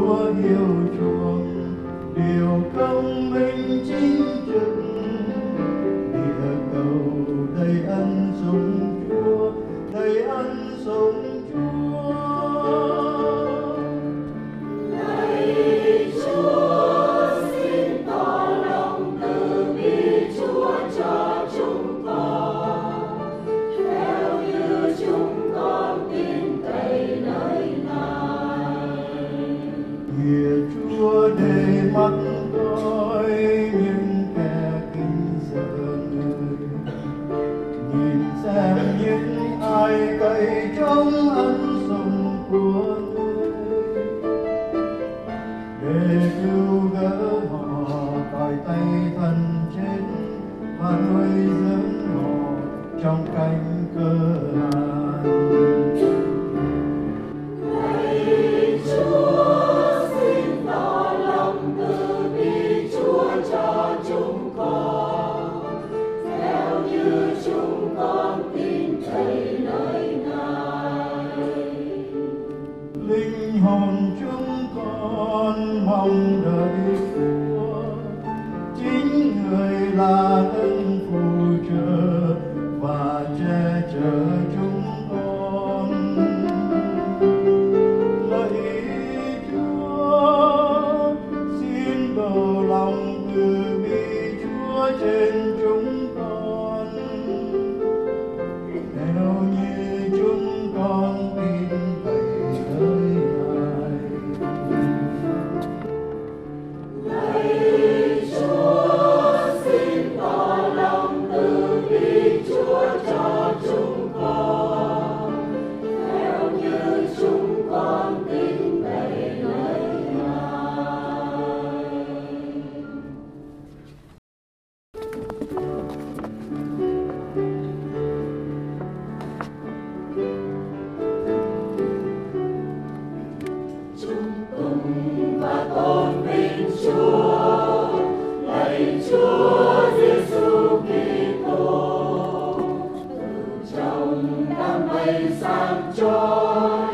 Chúa yêu chuộng điều công minh chính trực, địa cầu đầy ân sủng Chúa, đầy ân sủng Chúa. Lạy Chúa, xin tỏ lòng từ bi Chúa cho chúng con, theo như chúng con tin cậy nơi Ngài. Kìa Chúa để mắt coi những kẻ kinh sợ người, nhìn xem những ai cậy trong ân sủng của người, để cứu gỡ họ khỏi tay thần chết và nuôi dưỡng họ trong cánh cơ hàn. Lạy Chúa, xin tỏ lòng từ bi Chúa cho chúng con, theo như chúng con tin cậy nơi Ngài. Linh hồn chúng con mong đợi Chúa, chính người là ân phù trợ và che chở chúng con. Lạy Chúa, xin đổ lòng từ bi Chúa trên chúng con, theo như chúng con tin cậy nơi Ngài. Lạy Chúa, xin tỏ lòng từ bi Chúa cho chúng con, theo như chúng con tin cậy nơi Ngài. Chúng tùng và tôn vinh Chúa, lạy Chúa Giêsu Kitô, từ trong đám mây sáng chói